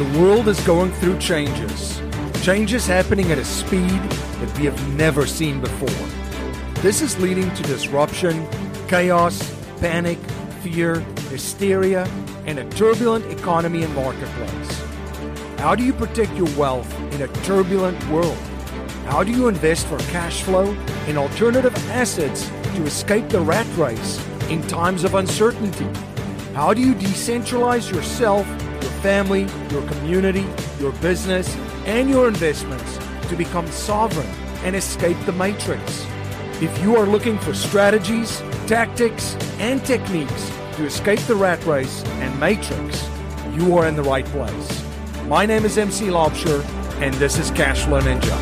The world is going through changes. Changes happening at a speed that we have never seen before. This is leading to disruption, chaos, panic, fear, hysteria, and a turbulent economy and marketplace. How do you protect your wealth in a turbulent world? How do you invest for cash flow in alternative assets to escape the rat race in times of uncertainty? How do you decentralize yourself, your family, your community, your business, and your investments to become sovereign and escape the matrix? If you are looking for strategies, tactics, and techniques to escape the rat race and matrix, you are in the right place. My name is MC Laubscher, and this is Cashflow Ninja.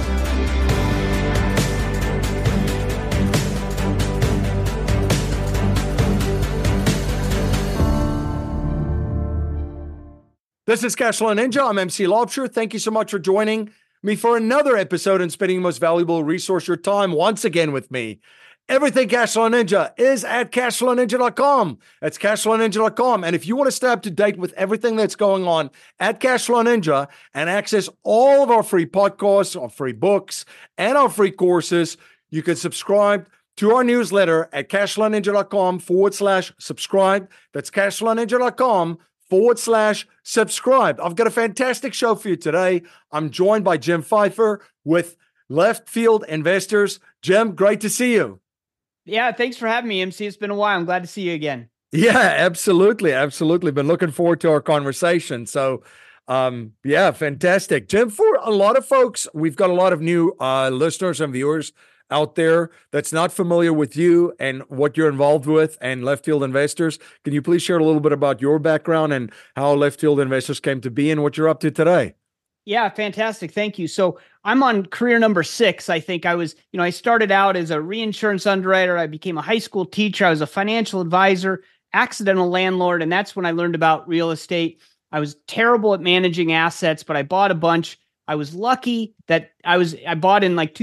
This is Cashflow Ninja. I'm MC Laubscher. Thank you so much for joining me for another episode and spending the most valuable resource, your time, once again with me. Everything Cashflow Ninja is at cashflowninja.com. That's cashflowninja.com. And if you want to stay up to date with everything that's going on at Cashflow Ninja and access all of our free podcasts, our free books, and our free courses, you can subscribe to our newsletter at cashflowninja.com/subscribe. That's cashflowninja.com/subscribe. I've got a fantastic show for you today. I'm joined by Jim Pfeiffer with Left Field Investors. Jim, great to see you. Yeah, thanks for having me, MC. It's been a while. I'm glad to see you again. Yeah, absolutely. Absolutely. Been looking forward to our conversation. So, yeah, fantastic. Jim, for a lot of folks, we've got a lot of new listeners and viewers out there that's not familiar with you and what you're involved with and Left Field Investors. Can you please share a little bit about your background and how Left Field Investors came to be and what you're up to today? Yeah, fantastic. Thank you. So I'm on career number 6. I think I started out as a reinsurance underwriter. I became a high school teacher. I was a financial advisor, accidental landlord. And that's when I learned about real estate. I was terrible at managing assets, but I bought a bunch. I was lucky that I bought in like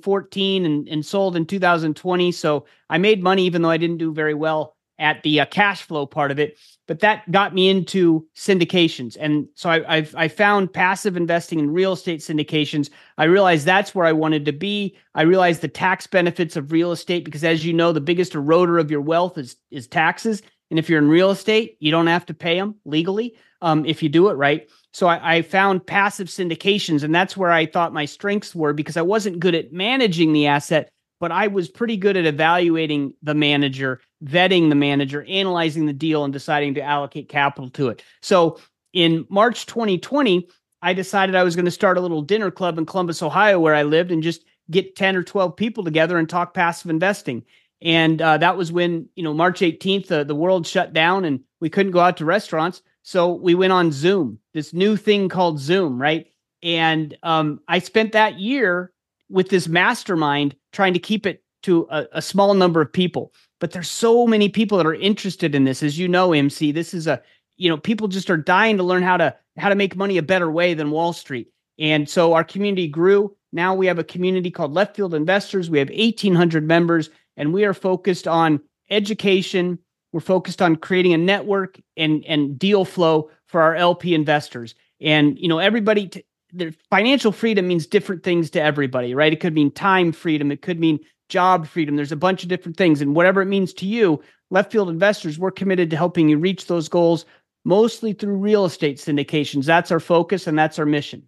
2014 and sold in 2020. So I made money, even though I didn't do very well at the cash flow part of it. But that got me into syndications. And so I found passive investing in real estate syndications. I realized that's where I wanted to be. I realized the tax benefits of real estate, because as you know, the biggest eroder of your wealth is taxes. And if you're in real estate, you don't have to pay them legally if you do it right. So I found passive syndications, and that's where I thought my strengths were, because I wasn't good at managing the asset, but I was pretty good at evaluating the manager, vetting the manager, analyzing the deal, and deciding to allocate capital to it. So in March 2020, I decided I was going to start a little dinner club in Columbus, Ohio, where I lived, and just get 10 or 12 people together and talk passive investing. And that was when, March 18th, the world shut down and we couldn't go out to restaurants. So we went on Zoom, this new thing called Zoom, right? And I spent that year with this mastermind trying to keep it to a small number of people. But there's so many people that are interested in this. As you know, MC, this is people just are dying to learn how to make money a better way than Wall Street. And so our community grew. Now we have a community called Left Field Investors. We have 1,800 members, and we are focused on education. We're focused on creating a network and deal flow for our LP investors. And, everybody, their financial freedom means different things to everybody, right? It could mean time freedom. It could mean job freedom. There's a bunch of different things. And whatever it means to you, Left Field Investors, we're committed to helping you reach those goals, mostly through real estate syndications. That's our focus and that's our mission.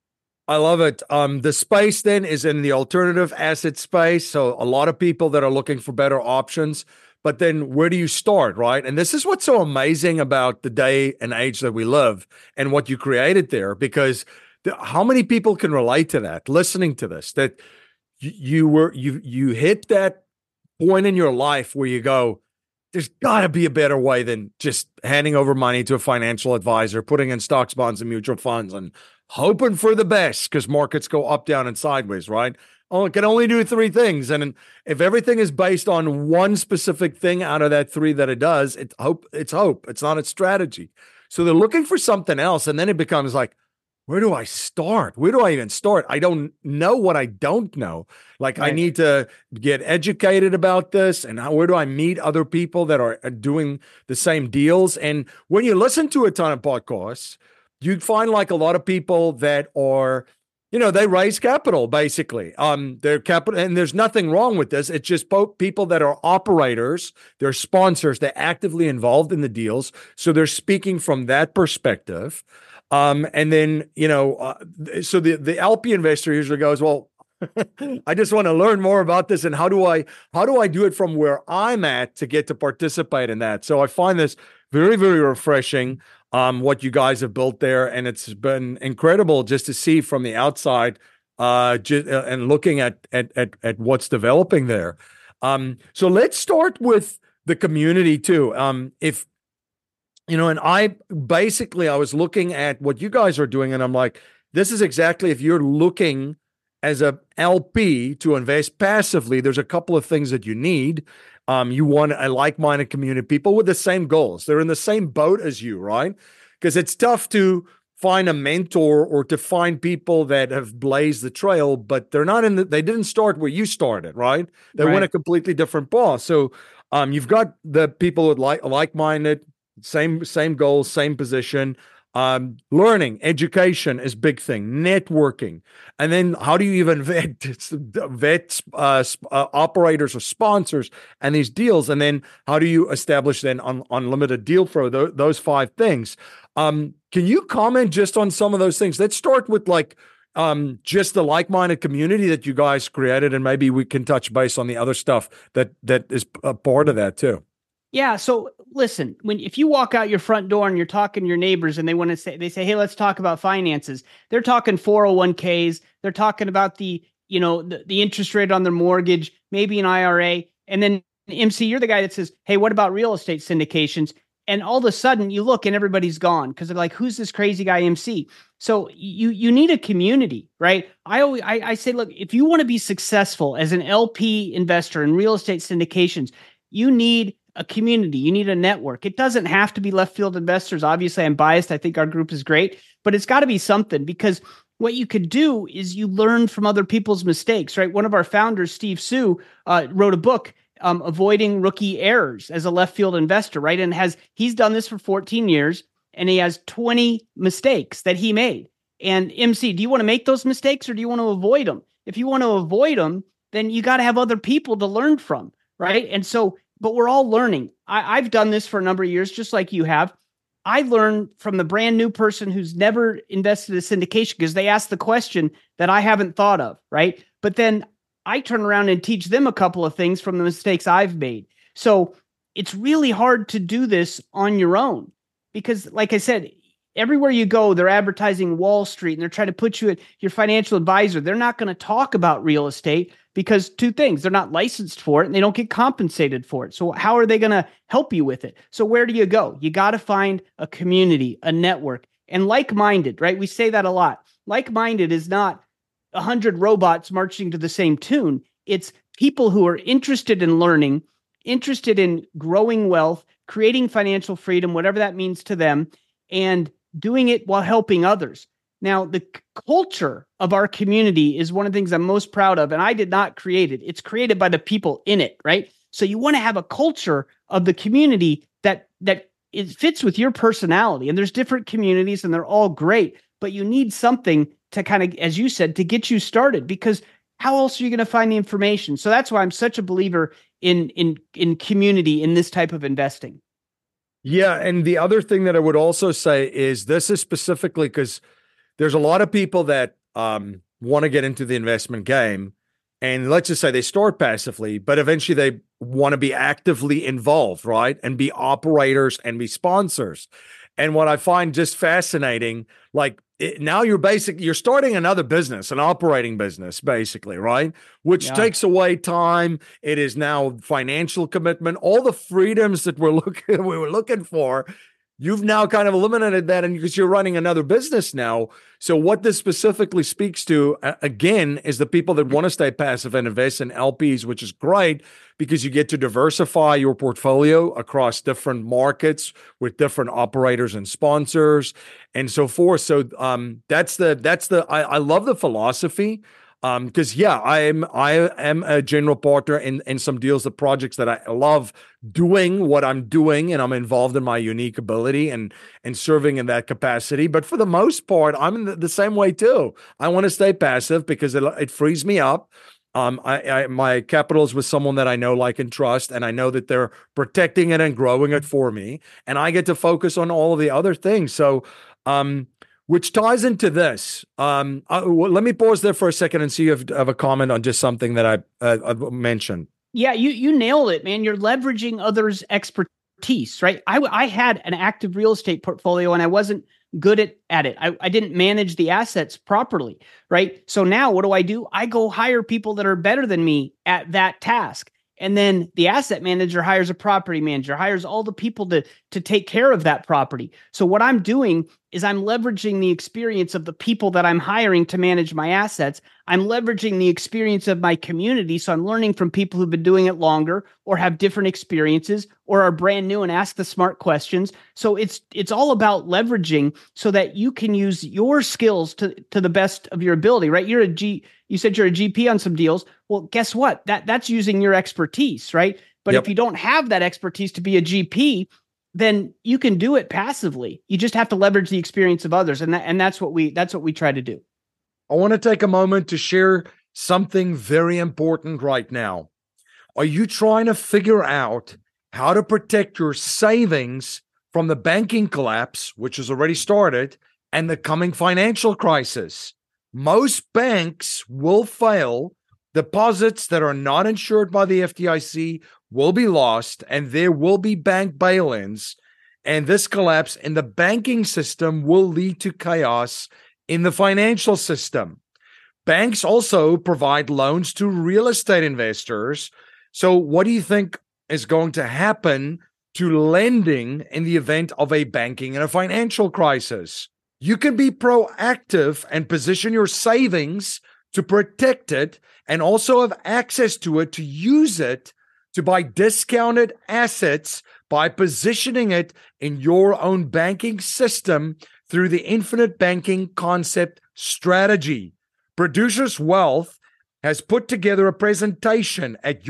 I love it. The space then is in the alternative asset space. So a lot of people that are looking for better options, but then where do you start, right? And this is what's so amazing about the day and age that we live and what you created there, because how many people can relate to that, listening to this, that you hit that point in your life where you go, there's got to be a better way than just handing over money to a financial advisor, putting in stocks, bonds, and mutual funds, and hoping for the best because markets go up, down, and sideways, right? Oh, it can only do 3 things. And if everything is based on one specific thing out of that 3 that it does, it's hope. It's not a strategy. So they're looking for something else. And then it becomes like, where do I start? Where do I even start? I don't know what I don't know. Like, right. I need to get educated about this. And where do I meet other people that are doing the same deals? And when you listen to a ton of podcasts, you'd find like a lot of people that are, they raise capital basically. They're capital, and there's nothing wrong with this. It's just people that are operators, they're sponsors, they're actively involved in the deals. So they're speaking from that perspective. And then, so the LP investor usually goes, well, I just want to learn more about this, and how do I do it from where I'm at to get to participate in that? So I find this very, very refreshing, what you guys have built there, and it's been incredible just to see from the outside, and looking at what's developing there. So let's start with the community too. If and I was looking at what you guys are doing, and I'm like, this is exactly, if you're looking as a LP to invest passively, there's a couple of things that you need. You want a like-minded community, people with the same goals. They're in the same boat as you, right? Because it's tough to find a mentor or to find people that have blazed the trail, but they're not they didn't start where you started, right? They went a completely different path. So you've got the people with like-minded, same goals, same position. Learning, education is big thing, networking. And then how do you even vet operators or sponsors and these deals? And then how do you establish then unlimited deal flow, those 5 things? Can you comment just on some of those things? Let's start with just the like-minded community that you guys created, and maybe we can touch base on the other stuff that is a part of that too. Yeah. So listen, if you walk out your front door and you're talking to your neighbors and they say, hey, let's talk about finances. They're talking 401ks. They're talking about the interest rate on their mortgage, maybe an IRA. And then MC, you're the guy that says, hey, what about real estate syndications? And all of a sudden you look and everybody's gone because they're like, who's this crazy guy MC? So you need a community, right? I say, look, if you want to be successful as an LP investor in real estate syndications, you need a community. You need a network. It doesn't have to be left field investors. Obviously, I'm biased. I think our group is great, but it's got to be something, because what you could do is you learn from other people's mistakes, right? One of our founders, Steve Sue, wrote a book, Avoiding Rookie Errors as a left field investor, right? And he's done this for 14 years, and he has 20 mistakes that he made. And MC, do you want to make those mistakes or do you want to avoid them? If you want to avoid them, then you got to have other people to learn from, right? And so, but we're all learning. I've done this for a number of years, just like you have. I learn from the brand new person who's never invested in syndication because they ask the question that I haven't thought of, right? But then I turn around and teach them a couple of things from the mistakes I've made. So it's really hard to do this on your own because, like I said, everywhere you go, they're advertising Wall Street and they're trying to put you at your financial advisor. They're not going to talk about real estate because 2 things, they're not licensed for it and they don't get compensated for it. So how are they going to help you with it? So where do you go? You got to find a community, a network, and like-minded, right? We say that a lot. Like-minded is not 100 robots marching to the same tune. It's people who are interested in learning, interested in growing wealth, creating financial freedom, whatever that means to them, and doing it while helping others. Now, the culture of our community is one of the things I'm most proud of, and I did not create it. It's created by the people in it, right? So you want to have a culture of the community that it fits with your personality. And there's different communities, and they're all great, but you need something to kind of, as you said, to get you started, because how else are you going to find the information? So that's why I'm such a believer in community in this type of investing. Yeah, and the other thing that I would also say is this is specifically because there's a lot of people that want to get into the investment game, and let's just say they start passively, but eventually they want to be actively involved, right? And be operators and be sponsors. And what I find just fascinating, now you're starting another business, an operating business, basically, right? Which takes away time. It is now financial commitment, all the freedoms that we were looking for. You've now kind of eliminated that, and because you're running another business now. So what this specifically speaks to, again, is the people that want to stay passive and invest in LPs, which is great because you get to diversify your portfolio across different markets with different operators and sponsors and so forth. So I love the philosophy. Because I am a general partner in some deals of projects that I love doing what I'm doing, and I'm involved in my unique ability and serving in that capacity. But for the most part, I'm in the same way too. I want to stay passive because it frees me up. My capital is with someone that I know, like, and trust, and I know that they're protecting it and growing it for me, and I get to focus on all of the other things. So, which ties into this. Let me pause there for a second and see if you have a comment on just something that I've mentioned. Yeah, you nailed it, man. You're leveraging others' expertise, right? I had an active real estate portfolio and I wasn't good at it. I didn't manage the assets properly, right? So now what do? I go hire people that are better than me at that task. And then the asset manager hires a property manager, hires all the people to take care of that property. So what I'm doing is I'm leveraging the experience of the people that I'm hiring to manage my assets. I'm leveraging the experience of my community. So I'm learning from people who've been doing it longer or have different experiences or are brand new and ask the smart questions. So it's all about leveraging so that you can use your skills to the best of your ability, right? You said you're a GP on some deals. Well, guess what? That's using your expertise, right? But Yep. if you don't have that expertise to be a GP, then you can do it passively. You just have to leverage the experience of others, and that's what we try to do. I want to take a moment to share something very important right now. Are you trying to figure out how to protect your savings from the banking collapse, which has already started, and the coming financial crisis? Most banks will fail. Deposits that are not insured by the FDIC will be lost, and there will be bank bail-ins. And this collapse in the banking system will lead to chaos in the financial system. Banks also provide loans to real estate investors. So what do you think is going to happen to lending in the event of a banking and a financial crisis? You can be proactive and position your savings to protect it and also have access to it to use it to buy discounted assets by positioning it in your own banking system through the infinite banking concept strategy. Producers Wealth has put together a presentation at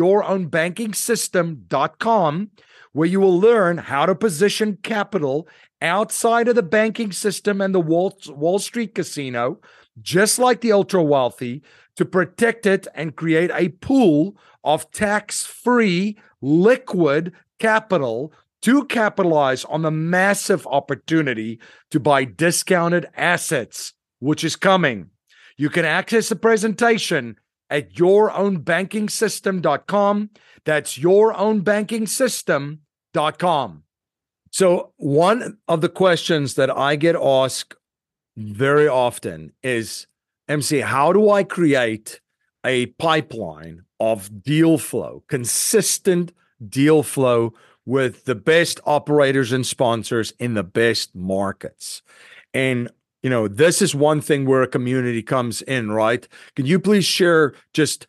yourownbankingsystem.com where you will learn how to position capital outside of the banking system and the Wall Street casino, just like the ultra wealthy, to protect it and create a pool of tax-free liquid capital to capitalize on the massive opportunity to buy discounted assets, which is coming. You can access the presentation at yourownbankingsystem.com. That's yourownbankingsystem.com. So one of the questions that I get asked very often is, MC, how do I create a pipeline of deal flow, consistent deal flow with the best operators and sponsors in the best markets? And, this is one thing where a community comes in, right? Can you please share just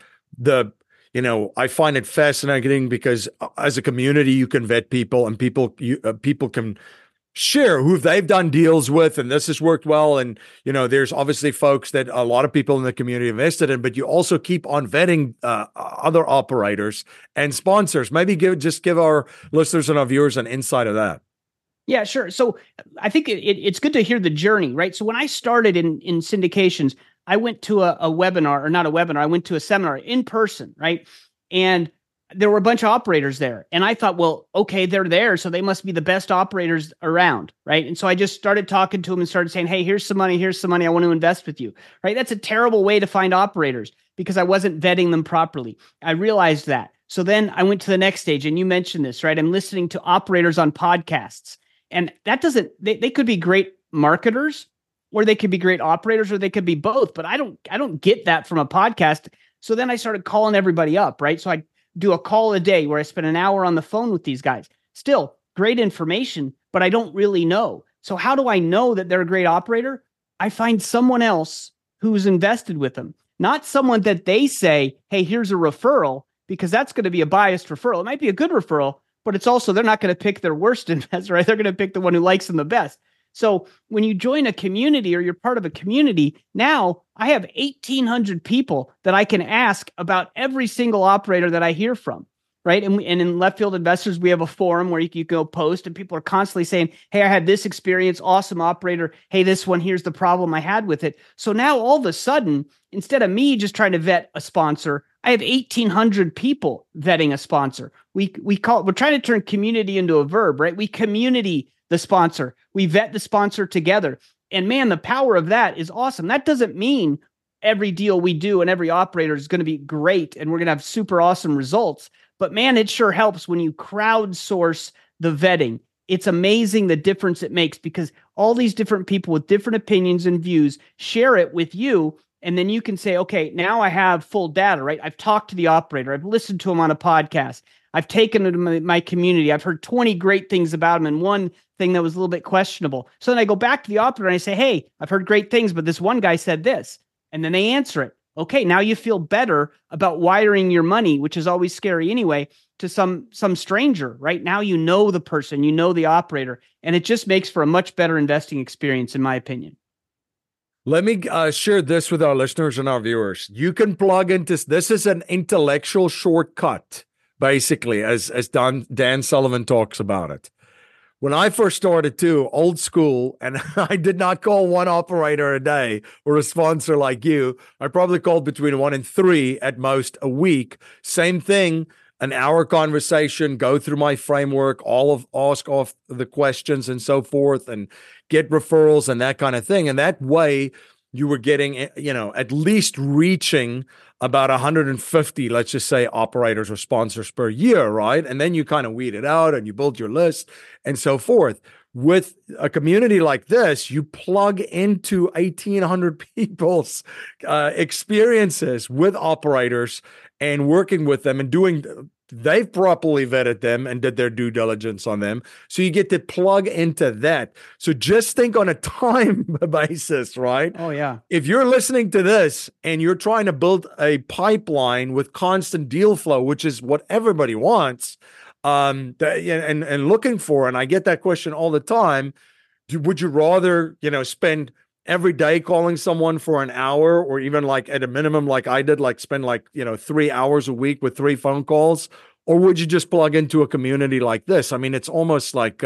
I find it fascinating because as a community, you can vet people and people can share who they've done deals with, and this has worked well. And, there's obviously folks that a lot of people in the community invested in, but you also keep on vetting other operators and sponsors. Maybe give our listeners and our viewers an insight of that. Yeah, sure. So I think it's good to hear the journey, right? So when I started in syndications, I went to a webinar, or not a webinar, I went to a seminar in person, right? And there were a bunch of operators there. And I thought, well, okay, they're there, so they must be the best operators around, right? And so I just started talking to them and started saying, hey, here's some money, I want to invest with you, right? That's a terrible way to find operators because I wasn't vetting them properly. I realized that. So then I went to the next stage, and you mentioned this, right? I'm listening to operators on podcasts. And that they could be great marketers, or they could be great operators, or they could be both, but I don't get that from a podcast. So then I started calling everybody up, right? So I do a call a day where I spend an hour on the phone with these guys. Still great information, but I don't really know. So how do I know that they're a great operator? I find someone else who's invested with them, not someone that they say, hey, here's a referral, because that's going to be a biased referral. It might be a good referral, but it's also, they're not going to pick their worst investor, right? They're going to pick the one who likes them the best. So when you join a community or you're part of a community, now I have 1,800 people that I can ask about every single operator that I hear from. Right. And in Left Field Investors, we have a forum where you can go post and people are constantly saying, hey, I had this experience. Awesome operator. Hey, this one, here's the problem I had with it. So now all of a sudden, instead of me just trying to vet a sponsor, I have 1,800 people vetting a sponsor. We're trying to turn community into a verb, right? We community the sponsor. We vet the sponsor together. And man, the power of that is awesome. That doesn't mean every deal we do and every operator is going to be great and we're going to have super awesome results. But man, it sure helps when you crowdsource the vetting. It's amazing the difference it makes because all these different people with different opinions and views share it with you. And then you can say, okay, now I have full data, right? I've talked to the operator. I've listened to him on a podcast. I've taken him to my community. I've heard 20 great things about him and one thing that was a little bit questionable. So then I go back to the operator and I say, hey, I've heard great things, but this one guy said this. And then they answer it. Okay, now you feel better about wiring your money, which is always scary anyway, to some stranger, right? Now you know the person, you know the operator, and it just makes for a much better investing experience, in my opinion. Let me share this with our listeners and our viewers. You can plug into this is an intellectual shortcut, basically, as Dan Sullivan talks about it. When I first started too, old school, and I did not call one operator a day or a sponsor like you. I probably called between 1 and 3 at most a week. Same thing, an hour conversation, go through my framework, ask off the questions and so forth, and get referrals and that kind of thing. And that way you were getting, at least reaching about 150, let's just say, operators or sponsors per year, right? And then you kind of weed it out and you build your list and so forth. With a community like this, you plug into 1,800 people's experiences with operators and working with them and they've properly vetted them and did their due diligence on them. So you get to plug into that. So just think on a time basis, right? Oh, yeah. If you're listening to this and you're trying to build a pipeline with constant deal flow, which is what everybody wants, and looking for, and I get that question all the time, would you rather, spend every day calling someone for an hour, or even like at a minimum, like I did, like spend 3 hours a week with 3 phone calls? Or would you just plug into a community like this? I mean, it's almost like,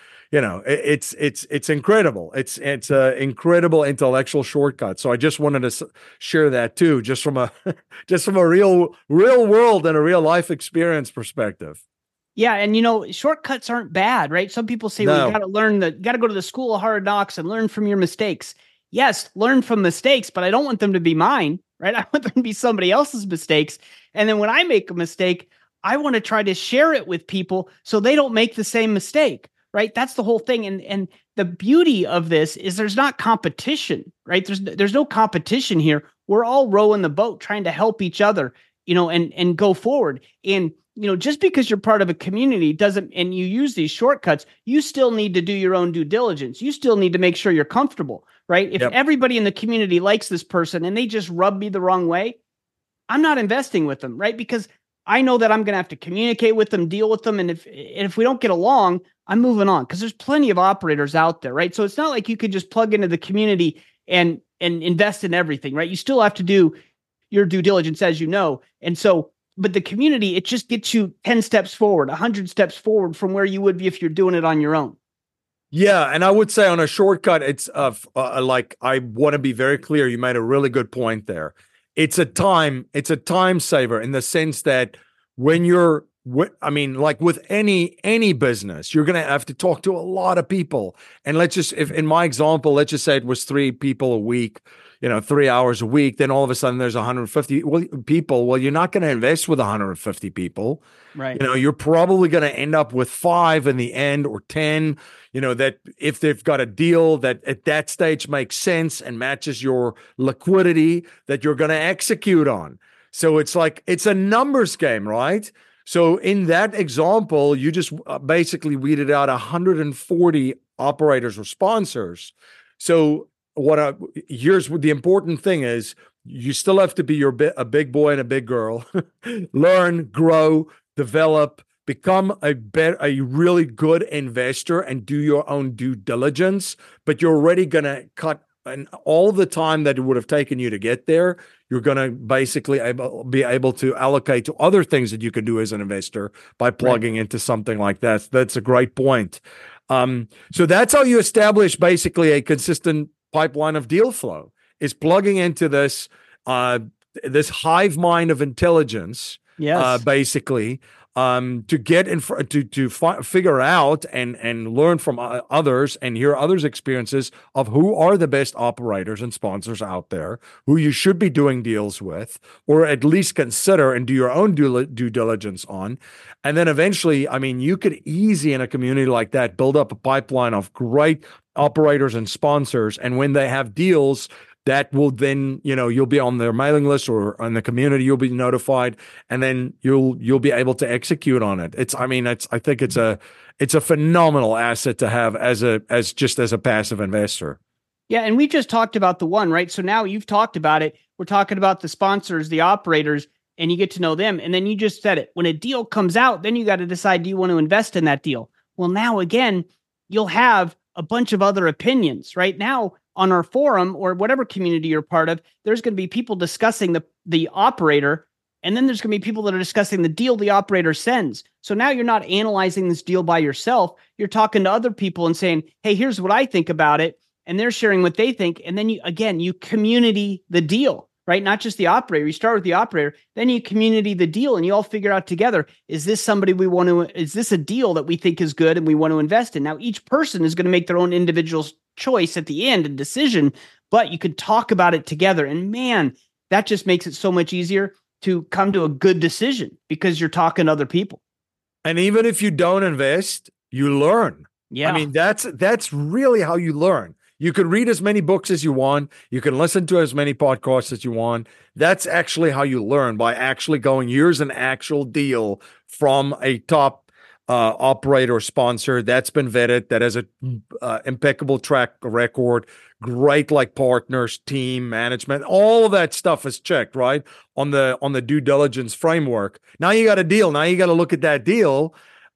it's incredible. It's an incredible intellectual shortcut. So I just wanted to share that too, just from a real world and a real life experience perspective. Yeah. And shortcuts aren't bad, right? Some people say, well, you got to go to the school of hard knocks and learn from your mistakes. Yes, learn from mistakes, but I don't want them to be mine, right? I want them to be somebody else's mistakes. And then when I make a mistake, I want to try to share it with people so they don't make the same mistake, right? That's the whole thing. And the beauty of this is there's not competition, right? There's no competition here. We're all rowing the boat, trying to help each other, and go forward. And just because you're part of a community and you use these shortcuts, you still need to do your own due diligence. You still need to make sure you're comfortable, right? If everybody in the community likes this person and they just rub me the wrong way, I'm not investing with them, right? Because I know that I'm going to have to communicate with them, deal with them. And if we don't get along, I'm moving on, because there's plenty of operators out there, right? So it's not like you could just plug into the community and invest in everything, right? You still have to do your due diligence, as you know. And so, but the community, it just gets you 10 steps forward, 100 steps forward from where you would be if you're doing it on your own. Yeah. And I would say on a shortcut, it's like, I want to be very clear. You made a really good point there. It's a time saver in the sense that when you're, like with any business, you're going to have to talk to a lot of people. And if in my example, let's just say it was 3 people a week, 3 hours a week, then all of a sudden there's 150 people. Well, you're not going to invest with 150 people. Right. You're probably going to end up with 5 in the end, or 10, that if they've got a deal that at that stage makes sense and matches your liquidity, that you're going to execute on. So it's a numbers game, right? So in that example, you just basically weeded out 140 operators or sponsors. So here's what the important thing is: you still have to be a big boy and a big girl. Learn, grow, develop, become a really good investor and do your own due diligence, but you're already going to cut and all the time that it would have taken you to get there, you're going to basically be able to allocate to other things that you can do as an investor by plugging into something like that. That's a great point. So that's how you establish basically a consistent pipeline of deal flow, is plugging into this this hive mind of intelligence, basically, to get figure out and learn from others and hear others' experiences of who are the best operators and sponsors out there, who you should be doing deals with, or at least consider and do your own due diligence on. And then eventually, I mean, you could easy in a community like that build up a pipeline of great operators and sponsors. And when they have deals, that will then, you'll be on their mailing list or on the community, you'll be notified, and then you'll be able to execute on it. I think it's a phenomenal asset to have as a passive investor. Yeah. And we just talked about the one, right? So now you've talked about it. We're talking about the sponsors, the operators, and you get to know them. And then you just said it. When a deal comes out, then you got to decide, do you want to invest in that deal? Well, now again, you'll have a bunch of other opinions. Right now on our forum or whatever community you're part of, there's going to be people discussing the operator, and then there's going to be people that are discussing the deal the operator sends. So now you're not analyzing this deal by yourself. You're talking to other people and saying, hey, here's what I think about it. And they're sharing what they think. And then you community the deal, right? Not just the operator. You start with the operator, then you community the deal, and you all figure out together, is this a deal that we think is good and we want to invest in? Now, each person is going to make their own individual choice at the end and decision, but you could talk about it together. And man, that just makes it so much easier to come to a good decision because you're talking to other people. And even if you don't invest, you learn. Yeah. I mean, that's really how you learn. You can read as many books as you want. You can listen to as many podcasts as you want. That's actually how you learn, by actually going, here's an actual deal from a top operator or sponsor that's been vetted, that has a impeccable track record, great partners, team, management, all of that stuff is checked, right? On the due diligence framework. Now you got a deal. Now you got to look at that deal.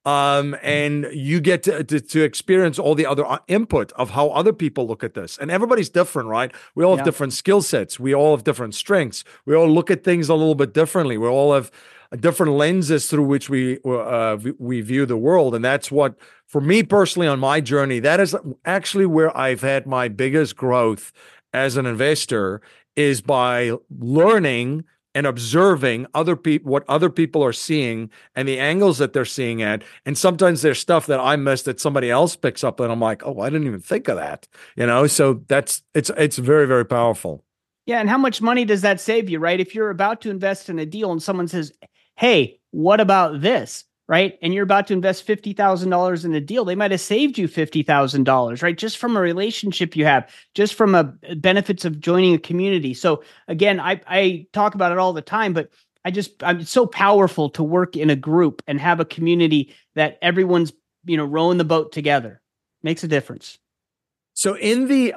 And you get to experience all the other input of how other people look at this. And everybody's different, right? We all have different skill sets. We all have different strengths. We all look at things a little bit differently. We all have different lenses through which we view the world. And that's what, for me personally on my journey, that is actually where I've had my biggest growth as an investor, is by learning and observing other people, what other people are seeing and the angles that they're seeing at. And sometimes there's stuff that I missed that somebody else picks up and I'm like, oh, I didn't even think of that. So it's very, very powerful. Yeah. And how much money does that save you, right? If you're about to invest in a deal and someone says, hey, what about this? Right? And you're about to invest $50,000 in a deal, they might have saved you $50,000, right? Just from a relationship you have, just from a benefits of joining a community. So again, I talk about it all the time, but I'm so powerful to work in a group and have a community that everyone's, rowing the boat together. Makes a difference. So in the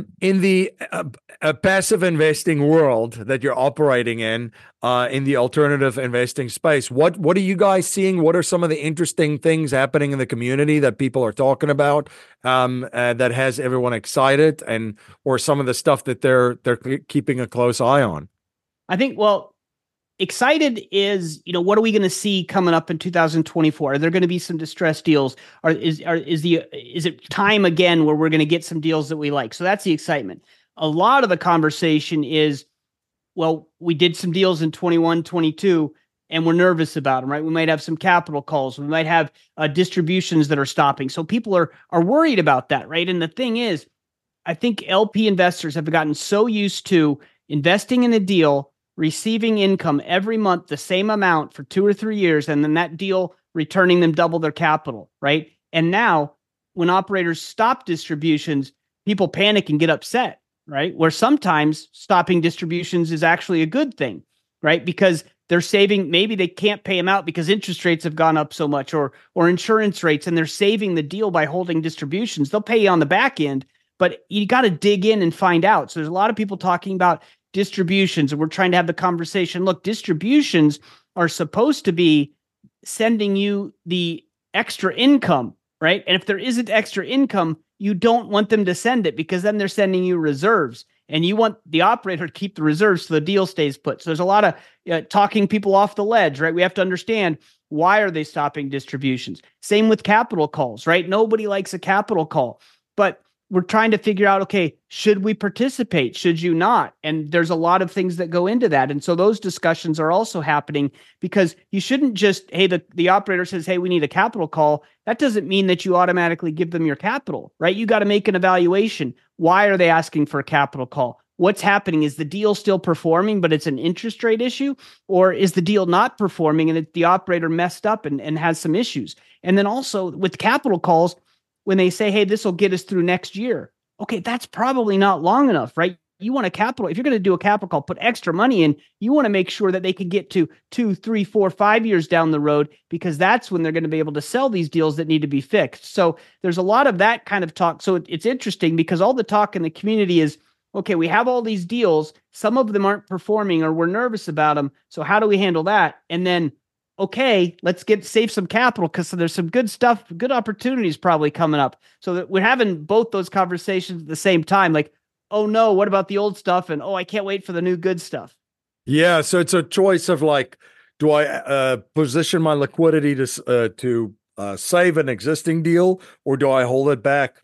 passive investing world that you're operating in the alternative investing space, what are you guys seeing? What are some of the interesting things happening in the community that people are talking about that has everyone excited, or some of the stuff that they're keeping a close eye on? I think, excited is, what are we going to see coming up in 2024? Are there going to be some distressed deals? Or is it time again where we're going to get some deals that we like? So that's the excitement. A lot of the conversation is, we did some deals in 21, 22, and we're nervous about them, right? We might have some capital calls. We might have distributions that are stopping. So people are worried about that, right? And the thing is, I think LP investors have gotten so used to investing in a deal, receiving income every month, the same amount for 2 or 3 years, and then that deal returning them double their capital, right? And now when operators stop distributions, people panic and get upset, right? Where sometimes stopping distributions is actually a good thing, right? Because they're saving, maybe they can't pay them out because interest rates have gone up so much, or insurance rates, and they're saving the deal by holding distributions. They'll pay you on the back end, but you got to dig in and find out. So there's a lot of people talking about distributions, and we're trying to have the conversation. Look, distributions are supposed to be sending you the extra income, right? And if there isn't extra income, you don't want them to send it because then they're sending you reserves. And you want the operator to keep the reserves so the deal stays put. So there's a lot of talking people off the ledge, right? We have to understand, why are they stopping distributions? Same with capital calls, right? Nobody likes a capital call, but we're trying to figure out, okay, should we participate? Should you not? And there's a lot of things that go into that. And so those discussions are also happening, because you shouldn't just, hey, the operator says, hey, we need a capital call. That doesn't mean that you automatically give them your capital, right? You got to make an evaluation. Why are they asking for a capital call? What's happening? Is the deal still performing, but it's an interest rate issue? Or is the deal not performing and the operator messed up and has some issues? And then also with capital calls, when they say, hey, this will get us through next year. Okay, that's probably not long enough, right? You want a capital, if you're going to do a capital call, put extra money in, you want to make sure that they can get to 2, 3, 4, 5 years down the road, because that's when they're going to be able to sell these deals that need to be fixed. So there's a lot of that kind of talk. So it's interesting because all the talk in the community is, okay, we have all these deals. Some of them aren't performing or we're nervous about them. So how do we handle that? And then, okay, let's save some capital, because there's some good stuff, good opportunities probably coming up. So that we're having both those conversations at the same time. Like, oh no, what about the old stuff? And oh, I can't wait for the new good stuff. Yeah, so it's a choice of like, do I position my liquidity to save an existing deal, or do I hold it back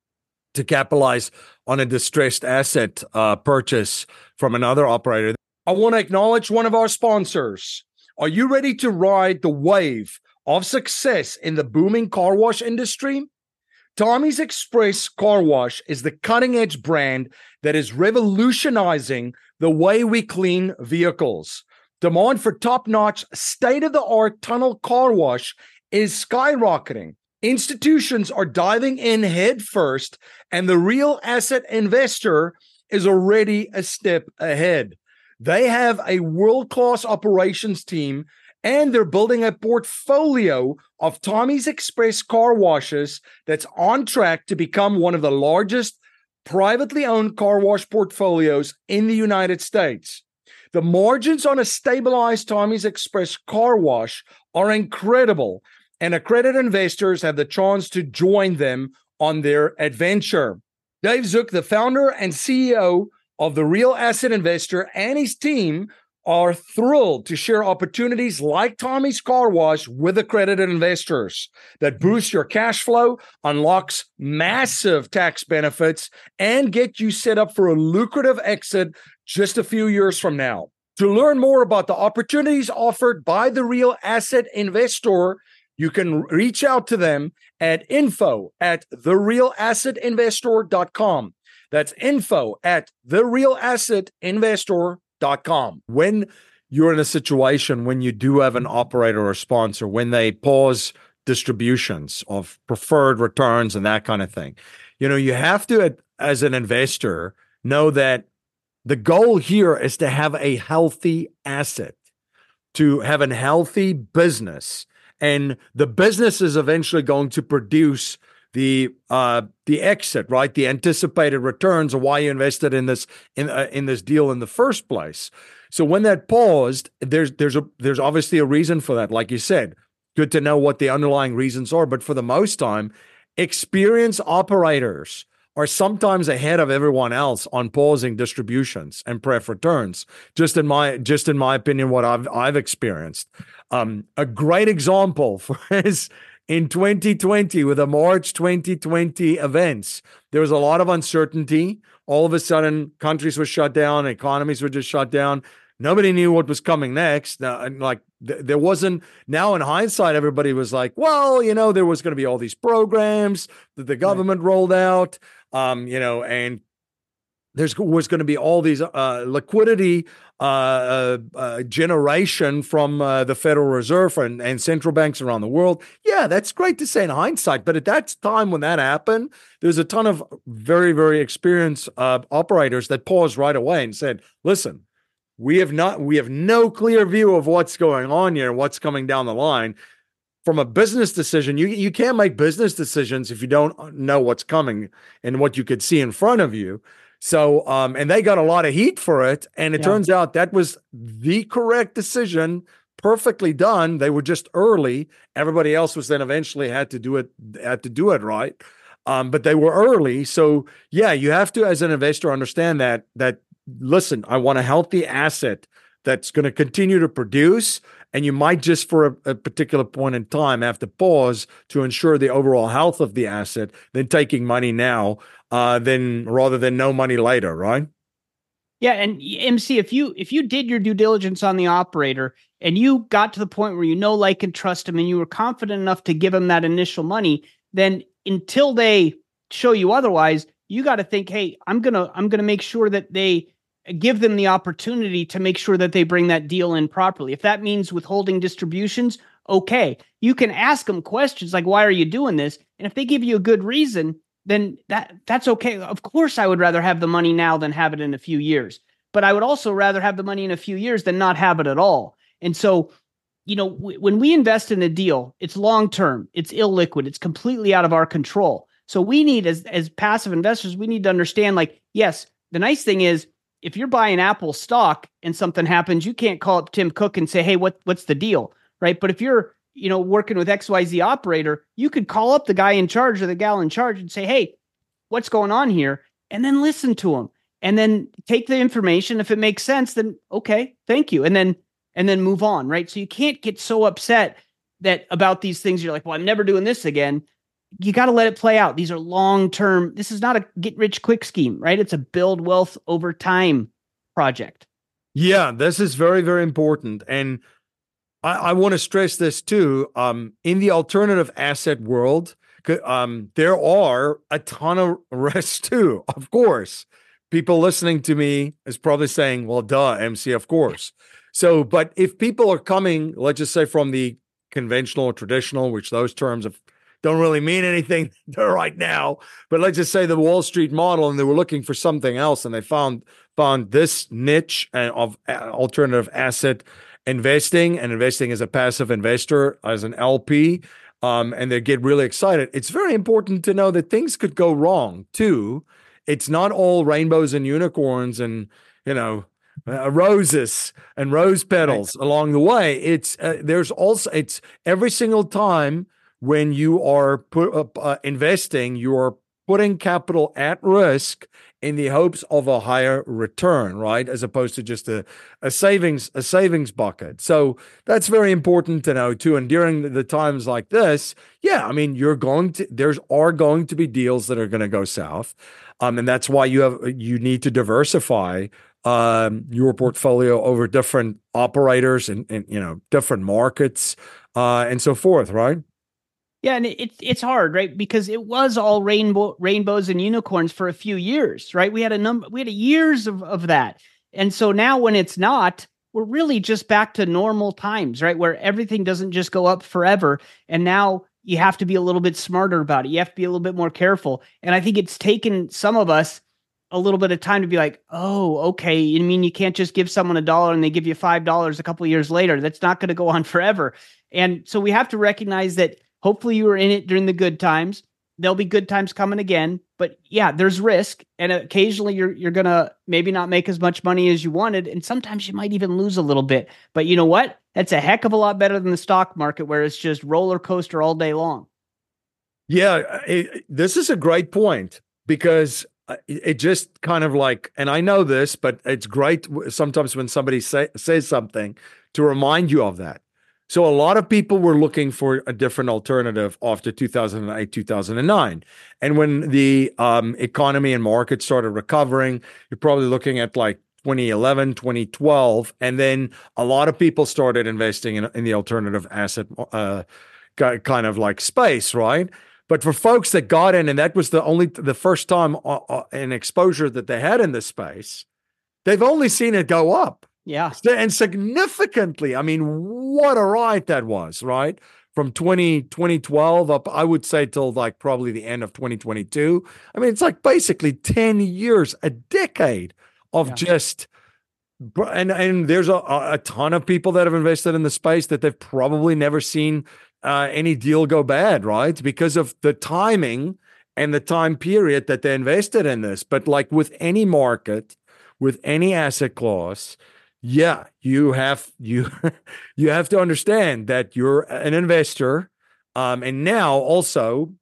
to capitalize on a distressed asset purchase from another operator? I want to acknowledge one of our sponsors. Are you ready to ride the wave of success in the booming car wash industry? Tommy's Express Car Wash is the cutting-edge brand that is revolutionizing the way we clean vehicles. Demand for top-notch, state-of-the-art tunnel car wash is skyrocketing. Institutions are diving in head first, and the real asset investor is already a step ahead. They have a world-class operations team, and they're building a portfolio of Tommy's Express car washes that's on track to become one of the largest privately owned car wash portfolios in the United States. The margins on a stabilized Tommy's Express car wash are incredible, and accredited investors have the chance to join them on their adventure. Dave Zook, the founder and CEO of The Real Asset Investor, and his team are thrilled to share opportunities like Tommy's Car Wash with accredited investors that boosts your cash flow, unlocks massive tax benefits, and get you set up for a lucrative exit just a few years from now. To learn more about the opportunities offered by The Real Asset Investor, you can reach out to them at info@therealassetinvestor.com. That's info@therealassetinvestor.com. When you're in a situation when you do have an operator or sponsor, when they pause distributions of preferred returns and that kind of thing, you have to, as an investor, know that the goal here is to have a healthy asset, to have a healthy business, and the business is eventually going to produce the exit, right? The anticipated returns of why you invested in this deal in the first place. So when that paused, there's obviously a reason for that. Like you said, good to know what the underlying reasons are. But for the most time, experienced operators are sometimes ahead of everyone else on pausing distributions and pref returns. Just in my opinion, what I've experienced. A great example is in 2020, with the March 2020 events, there was a lot of uncertainty. All of a sudden, countries were shut down, economies were just shut down. Nobody knew what was coming next. There wasn't. Now, in hindsight, everybody was like, well, there was going to be all these programs that the government rolled out, and there was going to be all these liquidity generation from the Federal Reserve and central banks around the world. Yeah, that's great to say in hindsight. But at that time when that happened, there's a ton of very, very experienced operators that paused right away and said, listen, we have no clear view of what's going on here and what's coming down the line. From a business decision, you can't make business decisions if you don't know what's coming and what you could see in front of you. So, and they got a lot of heat for it. And it turns out that was the correct decision perfectly done. They were just early. Everybody else was then eventually had to do it right. But they were early. So yeah, you have to, as an investor, understand that listen, I want a healthy asset that's going to continue to produce. And you might just for a particular point in time have to pause to ensure the overall health of the asset than taking money now, then rather than no money later, right? Yeah, and MC, if you did your due diligence on the operator and you got to the point where you know, like, and trust them, and you were confident enough to give them that initial money, then until they show you otherwise, you got to think, hey, I'm gonna make sure that they give them the opportunity to make sure that they bring that deal in properly. If that means withholding distributions, okay, you can ask them questions like, why are you doing this? And if they give you a good reason, then that's okay. Of course, I would rather have the money now than have it in a few years. But I would also rather have the money in a few years than not have it at all. And so, when we invest in a deal, it's long term, it's illiquid, it's completely out of our control. So we need, as passive investors, we need to understand, like, yes, the nice thing is, if you're buying Apple stock and something happens, you can't call up Tim Cook and say, hey, what's the deal, right? But if you're working with XYZ operator, you could call up the guy in charge or the gal in charge and say, hey, what's going on here? And then listen to him and then take the information. If it makes sense, then okay, thank you. And then move on, right? So you can't get so upset that about these things. You're like, well, I'm never doing this again. You got to let it play out. These are long-term. This is not a get rich quick scheme, right? It's a build wealth over time project. Yeah, this is very, very important. And I want to stress this too. In the alternative asset world, there are a ton of risks too. Of course, people listening to me is probably saying, "Well, duh, MC, of course." So, but if people are coming, let's just say from the conventional or traditional, which those terms don't really mean anything right now, but let's just say the Wall Street model, and they were looking for something else, and they found this niche of alternative asset investing and investing as a passive investor, as an LP, and they get really excited. It's very important to know that things could go wrong too. It's not all rainbows and unicorns and roses and rose petals along the way. It's every single time when you are investing, you are putting capital at risk in the hopes of a higher return, right? As opposed to just a savings bucket. So that's very important to know too. And during the times like this, yeah, I mean, there are going to be deals that are going to go south. And that's why you need to diversify your portfolio over different operators and different markets and so forth, right? Yeah, and it's hard, right? Because it was all rainbows and unicorns for a few years, right? We had years of that. And so now when it's not, we're really just back to normal times, right? Where everything doesn't just go up forever. And now you have to be a little bit smarter about it. You have to be a little bit more careful. And I think it's taken some of us a little bit of time to be like, oh, okay. I mean, you can't just give someone $1 and they give you $5 a couple of years later. That's not going to go on forever. And so we have to recognize that hopefully you were in it during the good times. There'll be good times coming again. But yeah, there's risk. And occasionally you're going to maybe not make as much money as you wanted. And sometimes you might even lose a little bit. But you know what? That's a heck of a lot better than the stock market where it's just roller coaster all day long. Yeah, this is a great point because it just kind of like, and I know this, but it's great sometimes when somebody says something to remind you of that. So a lot of people were looking for a different alternative after 2008, 2009. And when the economy and market started recovering, you're probably looking at like 2011, 2012. And then a lot of people started investing in the alternative asset kind of like space, right? But for folks that got in, and that was the first time an exposure that they had in this space, they've only seen it go up. Yeah. And significantly. I mean, what a ride that was, right? From 2012 up, I would say till like probably the end of 2022. I mean, it's like basically 10 years, a decade of just, and there's a ton of people that have invested in the space that they've probably never seen any deal go bad, right? Because of the timing and the time period that they invested in this. But like with any market, with any asset class, Yeah, you have to understand that you're an investor, and now also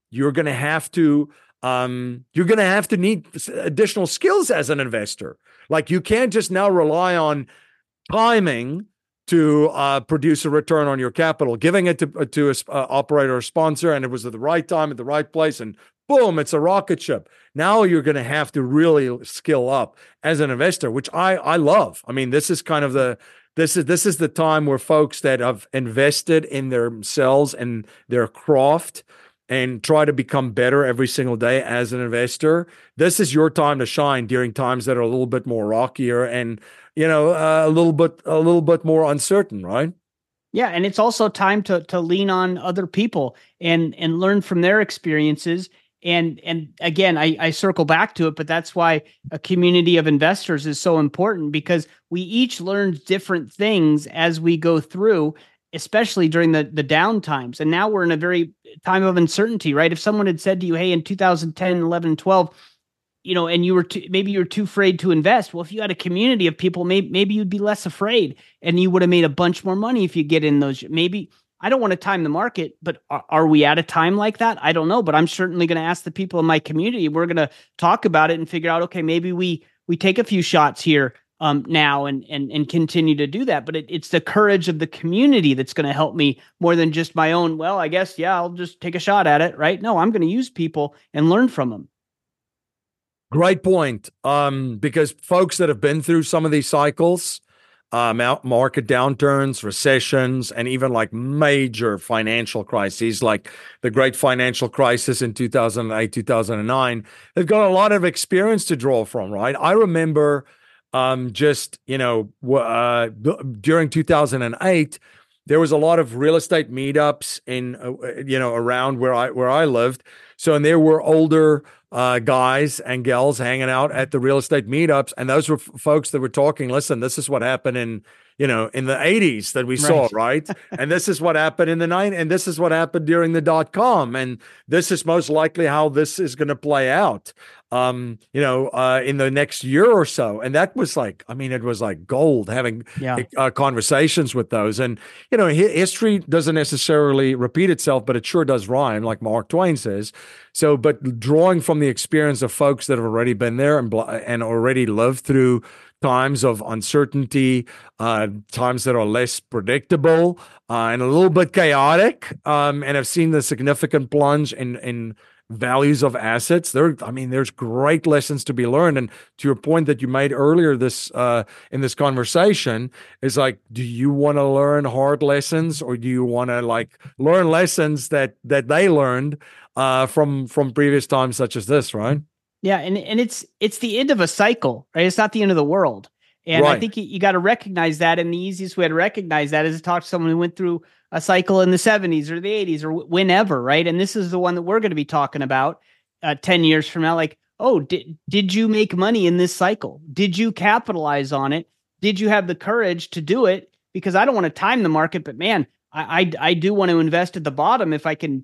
you're going to have to need additional skills as an investor. Like you can't just now rely on timing to produce a return on your capital, giving it to a operator or sponsor, and it was at the right time at the right place, and boom, it's a rocket ship. Now you're going to have to really skill up as an investor, which I love. I mean, this is kind of this is the time where folks that have invested in themselves and their craft and try to become better every single day as an investor. This is your time to shine during times that are a little bit more rockier and a little bit more uncertain, right? Yeah, and it's also time to lean on other people and learn from their experiences. And again, I circle back to it, but that's why a community of investors is so important, because we each learn different things as we go through, especially during the down times. And now we're in a very time of uncertainty, right? If someone had said to you, hey, in 2010, 11, 12, and you were maybe you're too afraid to invest. Well, if you had a community of people, maybe you'd be less afraid, and you would have made a bunch more money if you get in those. Maybe I don't want to time the market, but are we at a time like that? I don't know, but I'm certainly going to ask the people in my community. We're going to talk about it and figure out, okay, maybe we take a few shots here now and continue to do that. But it's the courage of the community that's going to help me more than just my own. Well, I guess, yeah, I'll just take a shot at it, right? No, I'm going to use people and learn from them. Great point. Because folks that have been through some of these cycles, market downturns, recessions, and even like major financial crises, like the great financial crisis in 2008, 2009, they've got a lot of experience to draw from, right? I remember during 2008, there was a lot of real estate meetups in, around where I lived. So, and there were older guys and gals hanging out at the real estate meetups, and those were folks that were talking. Listen, this is what happened in the 80s that we saw, right? And this is what happened in the 90s, and this is what happened during the .com, and this is most likely how this is going to play out. In the next year or so. And that was like, I mean, it was like gold having conversations with those. And, history doesn't necessarily repeat itself, but it sure does rhyme, like Mark Twain says. So, but drawing from the experience of folks that have already been there and already lived through times of uncertainty, times that are less predictable, and a little bit chaotic, and have seen the significant plunge in values of assets. There's great lessons to be learned. And to your point that you made earlier in this conversation is like, do you want to learn hard lessons, or do you want to like learn lessons that they learned from previous times such as this, right? Yeah, and it's the end of a cycle, right? It's not the end of the world. And right. I think you got to recognize that. And the easiest way to recognize that is to talk to someone who went through a cycle in the 70s or the 80s or whenever, right? And this is the one that we're going to be talking about 10 years from now. Like, oh, did you make money in this cycle? Did you capitalize on it? Did you have the courage to do it? Because I don't want to time the market, but man, I do want to invest at the bottom if I can.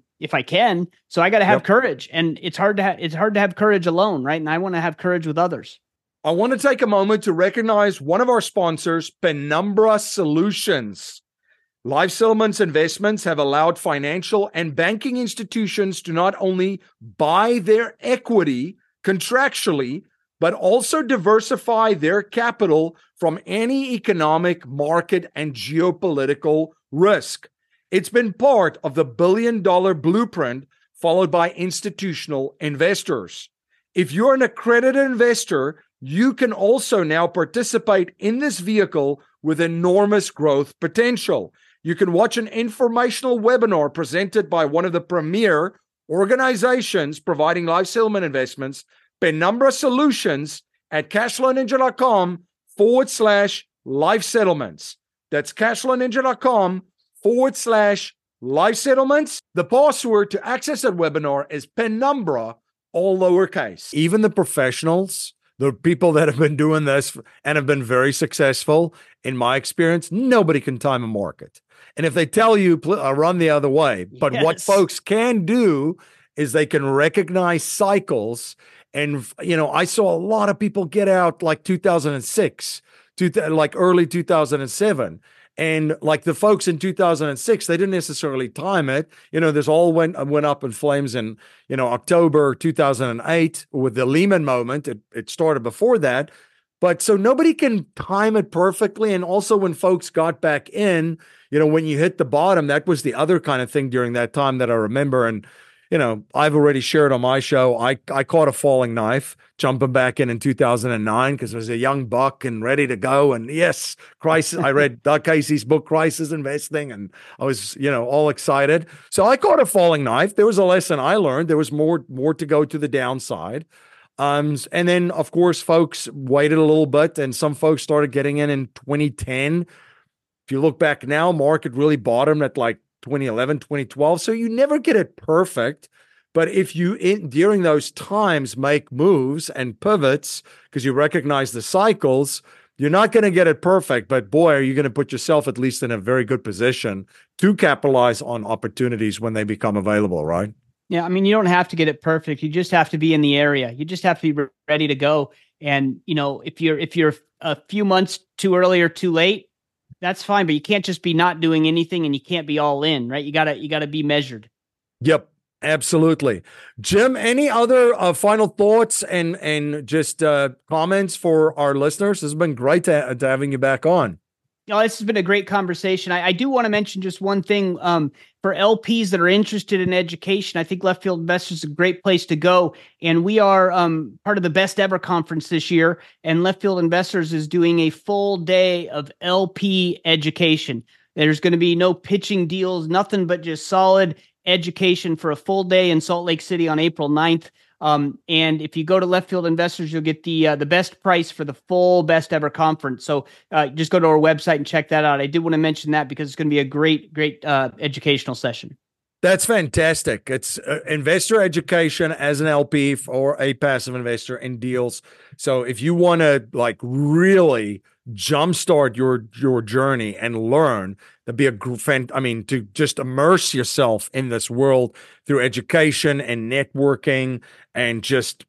So I got to have courage, and it's hard to have courage alone, right? And I want to have courage with others. I want to take a moment to recognize one of our sponsors, Penumbra Solutions. Life Settlements investments have allowed financial and banking institutions to not only buy their equity contractually, but also diversify their capital from any economic, market, and geopolitical risk. It's been part of the billion-dollar blueprint followed by institutional investors. If you're an accredited investor, you can also now participate in this vehicle with enormous growth potential. You can watch an informational webinar presented by one of the premier organizations providing life settlement investments, Penumbra Solutions, at cashflowninja.com/life settlements. That's cashflowninja.com/life settlements. The password to access that webinar is Penumbra, all lowercase. Even the professionals, the people that have been doing this and have been very successful, in my experience, nobody can time a market. And if they tell you, run the other way. But what folks can do is they can recognize cycles. And, I saw a lot of people get out like 2006, like early 2007. And like the folks in 2006, they didn't necessarily time it. This all went up in flames in, October 2008 with the Lehman moment. It started before that. But so nobody can time it perfectly. And also when folks got back in, when you hit the bottom, that was the other kind of thing during that time that I remember. And, I've already shared on my show, I caught a falling knife jumping back in 2009 because I was a young buck and ready to go. And yes, crisis. I read Doug Casey's book, Crisis Investing, and I was, all excited. So I caught a falling knife. There was a lesson I learned. There was more to go to the downside. And then, of course, folks waited a little bit, and some folks started getting in 2010. If you look back now, market really bottomed at like 2011, 2012. So you never get it perfect. But if you, during those times, make moves and pivots because you recognize the cycles, you're not going to get it perfect. But boy, are you going to put yourself at least in a very good position to capitalize on opportunities when they become available, right? Yeah, I mean, you don't have to get it perfect. You just have to be in the area. You just have to be ready to go. And, if you're a few months too early or too late, that's fine, but you can't just be not doing anything and you can't be all in, right? You gotta be measured. Yep, absolutely. Jim, any other final thoughts and just comments for our listeners? It's been great to having you back on. This has been a great conversation. I do want to mention just one thing for LPs that are interested in education. I think Left Field Investors is a great place to go. And we are part of the Best Ever Conference this year. And Left Field Investors is doing a full day of LP education. There's going to be no pitching deals, nothing but just solid education for a full day in Salt Lake City on April 9th. And if you go to Left Field Investors, you'll get the best price for the full Best Ever Conference. So just go to our website and check that out. I did want to mention that because it's going to be a great educational session. That's fantastic. It's investor education as an LP or a passive investor in deals. So if you want to like really jumpstart your journey and learn, that'd be to just immerse yourself in this world through education and networking and just,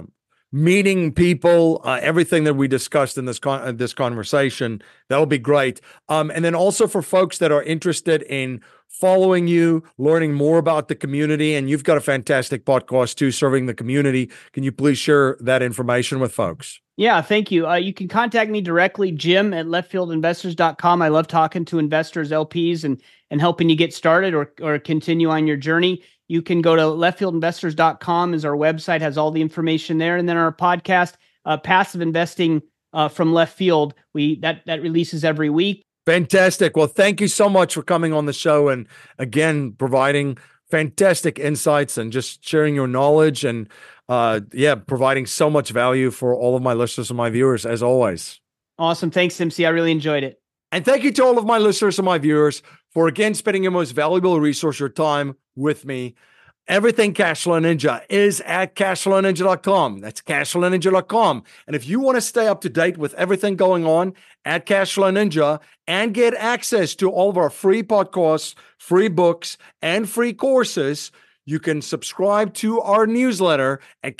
meeting people, everything that we discussed in this conversation, that'll be great. And then also for folks that are interested in following you, learning more about the community, and you've got a fantastic podcast too, Serving the Community. Can you please share that information with folks? Yeah, thank you. You can contact me directly, Jim at leftfieldinvestors.com. I love talking to investors, LPs, and helping you get started or continue on your journey. You can go to leftfieldinvestors.com is our website, has all the information there. And then our podcast, Passive Investing from Left Field, that releases every week. Fantastic. Well, thank you so much for coming on the show and again, providing fantastic insights and just sharing your knowledge and providing so much value for all of my listeners and my viewers as always. Awesome. Thanks, MC. I really enjoyed it. And thank you to all of my listeners and my viewers for again spending your most valuable resource, your time with me. Everything Cashflow Ninja is at cashflowninja.com. That's cashflowninja.com. And if you want to stay up to date with everything going on at Cashflow Ninja and get access to all of our free podcasts, free books, and free courses, you can subscribe to our newsletter at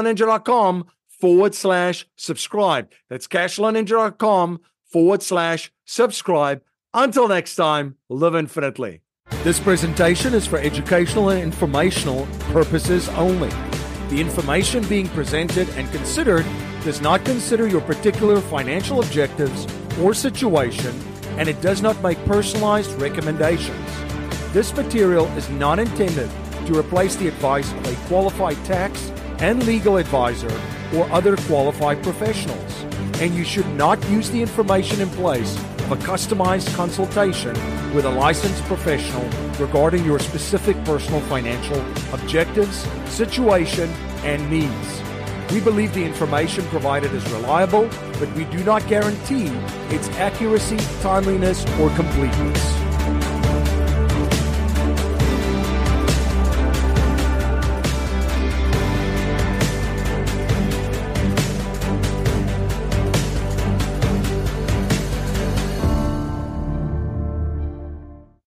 cashflowninja.com/subscribe. That's cashflowninja.com/subscribe. Until next time, live infinitely. This presentation is for educational and informational purposes only. The information being presented and considered does not consider your particular financial objectives or situation, and it does not make personalized recommendations. This material is not intended to replace the advice of a qualified tax and legal advisor or other qualified professionals, and you should not use the information in place of a customized consultation with a licensed professional regarding your specific personal financial objectives, situation, and needs. We believe the information provided is reliable, but we do not guarantee its accuracy, timeliness, or completeness.